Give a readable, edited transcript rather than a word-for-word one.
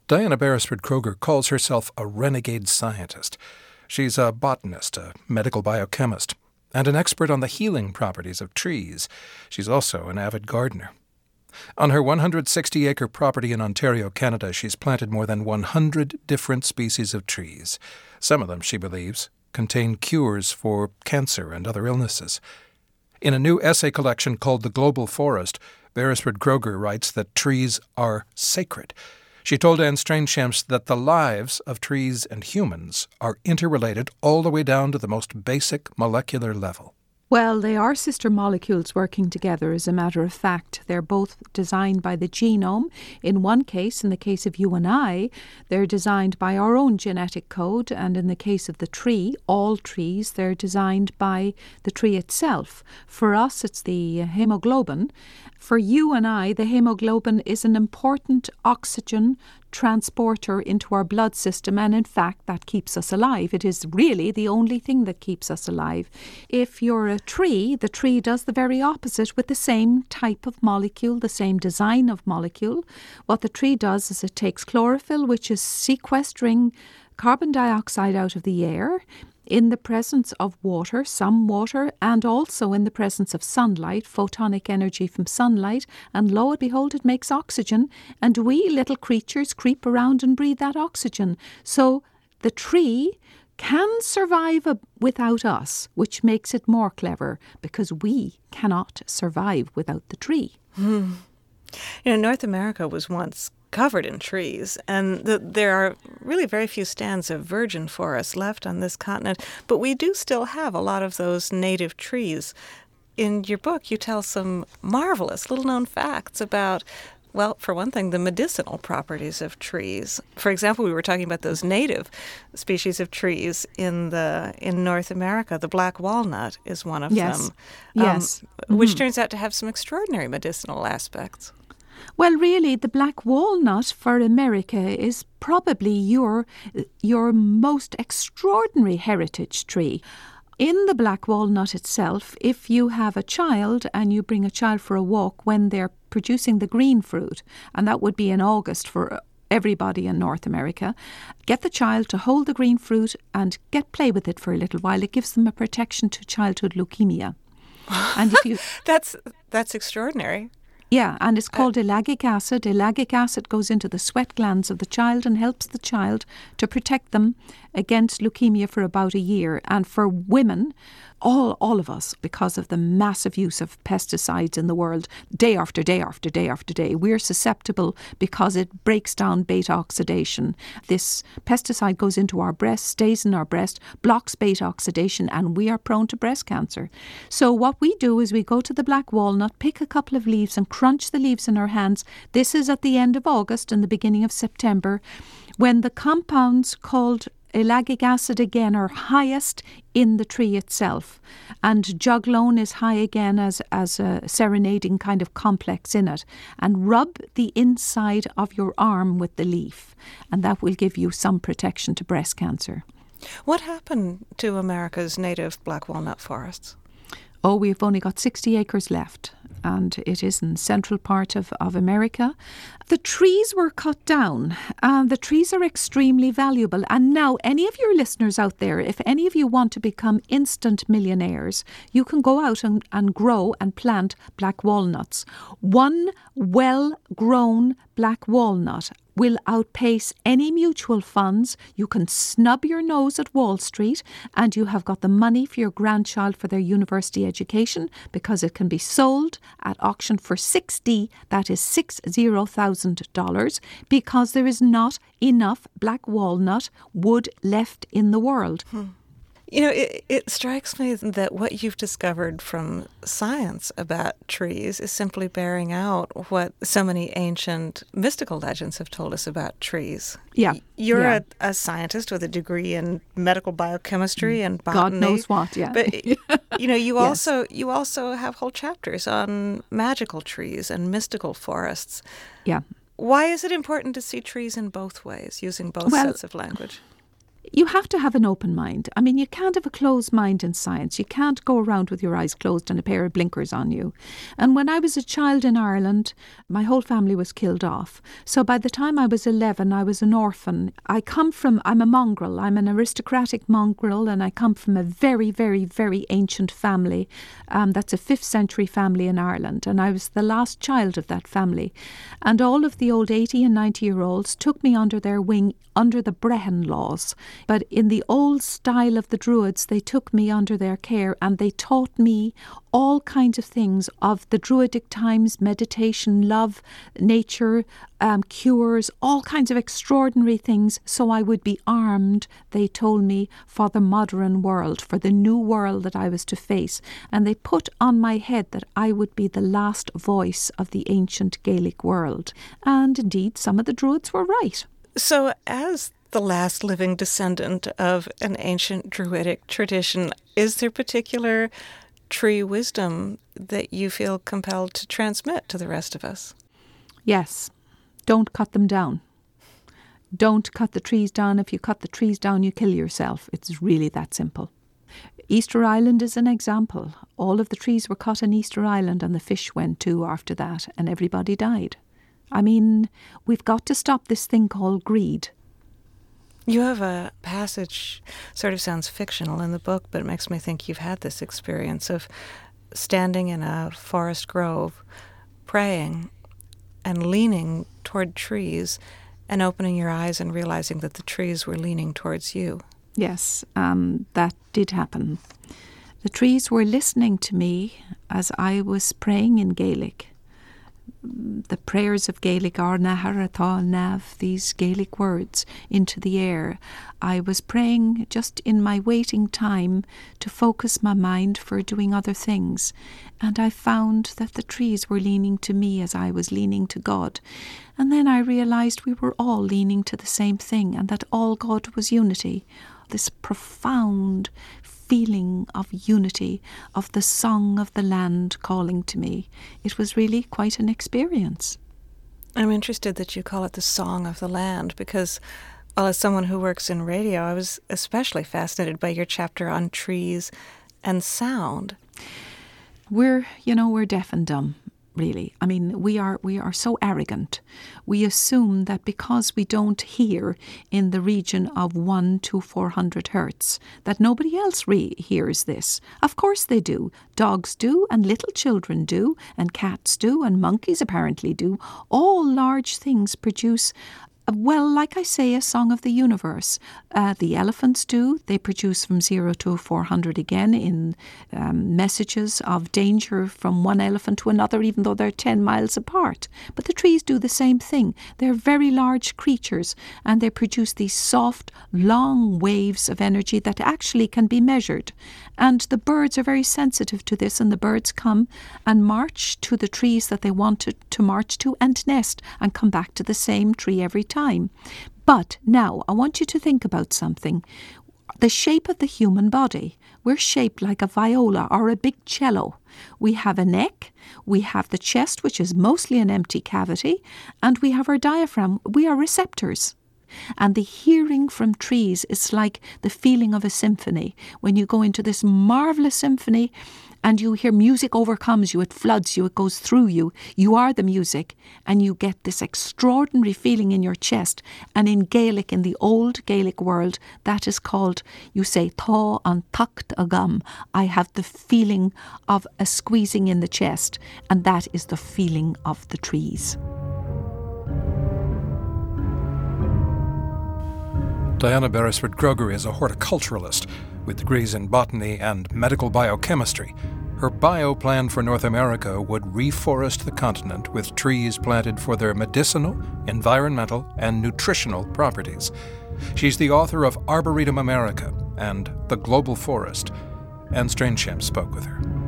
Diana Beresford Kroger calls herself a renegade scientist. She's a botanist, a medical biochemist, and an expert on the healing properties of trees. She's also an avid gardener. On her 160-acre property in Ontario, Canada, she's planted more than 100 different species of trees. Some of them, she believes, contain cures for cancer and other illnesses. In a new essay collection called The Global Forest, Beresford Kroger writes that trees are sacred. She told Anne Strangeshamps that the lives of trees and humans are interrelated all the way down to the most basic molecular level. Well, they are sister molecules working together, as a matter of fact. They're both designed by the genome. In one case, in the case of you and I, they're designed by our own genetic code. And in the case of the tree, all trees, they're designed by the tree itself. For us, it's the hemoglobin. For you and I, the hemoglobin is an important oxygen transporter into our blood system, and in fact that keeps us alive. It is really the only thing that keeps us alive. If you're a tree, the tree does the very opposite with the same type of molecule, the same design of molecule. What the tree does is it takes chlorophyll, which is sequestering carbon dioxide out of the air in the presence of water, some water, and also in the presence of sunlight, photonic energy from sunlight, and lo and behold, it makes oxygen, and we little creatures creep around and breathe that oxygen. So the tree can survive without us, which makes it more clever, because we cannot survive without the tree. North America was once covered in trees, and there are really very few stands of virgin forest left on this continent, but we do still have a lot of those native trees. In your book, you tell some marvelous little-known facts about, well, for one thing, the medicinal properties of trees. For example, we were talking about those native species of trees in North America. The black walnut is one of them. Yes. Which turns out to have some extraordinary medicinal aspects. Well, really, the black walnut for America is probably your most extraordinary heritage tree. In the black walnut itself, if you have a child and you bring a child for a walk when they're producing the green fruit, and that would be in August for everybody in North America, get the child to hold the green fruit and play with it for a little while. It gives them a protection to childhood leukemia. And if you that's extraordinary. Yeah, and it's called ellagic acid. Ellagic acid goes into the sweat glands of the child and helps the child to protect them against leukemia for about a year. And for women, all of us, because of the massive use of pesticides in the world, day after day after day after day, we're susceptible because it breaks down beta oxidation. This pesticide goes into our breast, stays in our breast, blocks beta oxidation, and we are prone to breast cancer. So what we do is we go to the black walnut, pick a couple of leaves and crunch the leaves in our hands. This is at the end of August and the beginning of September, when the compounds called ellagic acid again are highest in the tree itself, and juglone is high again as a serenading kind of complex in it, and rub the inside of your arm with the leaf, and that will give you some protection to breast cancer. What happened to America's native black walnut forests? Oh, we've only got 60 acres left, and it is in the central part of America. The trees were cut down, and the trees are extremely valuable. And now, any of your listeners out there, if any of you want to become instant millionaires, you can go out and grow and plant black walnuts. One well-grown black walnut will outpace any mutual funds. You can snub your nose at Wall Street, and you have got the money for your grandchild for their university education, because it can be sold at auction for $60,000, because there is not enough black walnut wood left in the world. It strikes me that what you've discovered from science about trees is simply bearing out what so many ancient mystical legends have told us about trees. Yeah. You're a scientist with a degree in medical biochemistry and botany. God knows what, yeah. But, you Yes. also have whole chapters on magical trees and mystical forests. Yeah. Why is it important to see trees in both ways, using both sets of language? You have to have an open mind. I mean, you can't have a closed mind in science. You can't go around with your eyes closed and a pair of blinkers on you. And when I was a child in Ireland, my whole family was killed off. So by the time I was 11, I was an orphan. I'm a mongrel. I'm an aristocratic mongrel, and I come from a very, very, very ancient family. That's a 5th century family in Ireland. And I was the last child of that family. And all of the old 80 and 90-year-olds took me under their wing under the Brehon laws. But in the old style of the Druids, they took me under their care and they taught me all kinds of things of the Druidic times, meditation, love, nature, cures, all kinds of extraordinary things, so I would be armed, they told me, for the modern world, for the new world that I was to face. And they put on my head that I would be the last voice of the ancient Gaelic world. And indeed, some of the Druids were right. So as the last living descendant of an ancient Druidic tradition, is there particular tree wisdom that you feel compelled to transmit to the rest of us? Yes. Don't cut them down. Don't cut the trees down. If you cut the trees down, you kill yourself. It's really that simple. Easter Island is an example. All of the trees were cut on Easter Island and the fish went too after that and everybody died. I mean, we've got to stop this thing called greed. You have a passage, sort of sounds fictional in the book, but it makes me think you've had this experience of standing in a forest grove, praying and leaning toward trees and opening your eyes and realizing that the trees were leaning towards you. Yes, that did happen. The trees were listening to me as I was praying in Gaelic. The prayers of Gaelic are Naharatha Nav, these Gaelic words, into the air. I was praying just in my waiting time to focus my mind for doing other things. And I found that the trees were leaning to me as I was leaning to God. And then I realized we were all leaning to the same thing and that all God was unity. This profound feeling of unity, of the song of the land calling to me. It was really quite an experience. I'm interested that you call it the song of the land because, well, as someone who works in radio, I was especially fascinated by your chapter on trees and sound. We're deaf and dumb. Really. I mean, we are so arrogant. We assume that because we don't hear in the region of 1 to 400 hertz, that nobody else hears this. Of course they do. Dogs do, and little children do, and cats do, and monkeys apparently do. All large things produce, well, like I say, a song of the universe. The elephants do. They produce from 0 to 400 again in messages of danger from one elephant to another, even though they're 10 miles apart. But the trees do the same thing. They're very large creatures, and they produce these soft, long waves of energy that actually can be measured. And the birds are very sensitive to this, and the birds come and march to the trees that they want to march to and nest and come back to the same tree every time. But now I want you to think about something. The shape of the human body. We're shaped like a viola or a big cello. We have a neck, we have the chest, which is mostly an empty cavity, and we have our diaphragm. We are receptors. And the hearing from trees is like the feeling of a symphony. When you go into this marvellous symphony and you hear music overcomes you, it floods you, it goes through you. You are the music and you get this extraordinary feeling in your chest. And in Gaelic, in the old Gaelic world, that is called, you say, Tá an tucht agam. I have the feeling of a squeezing in the chest, and that is the feeling of the trees. Diana Beresford-Gregory is a horticulturalist with degrees in botany and medical biochemistry. Her bio plan for North America would reforest the continent with trees planted for their medicinal, environmental, and nutritional properties. She's the author of Arboretum America and The Global Forest. Anne Strainchamp spoke with her.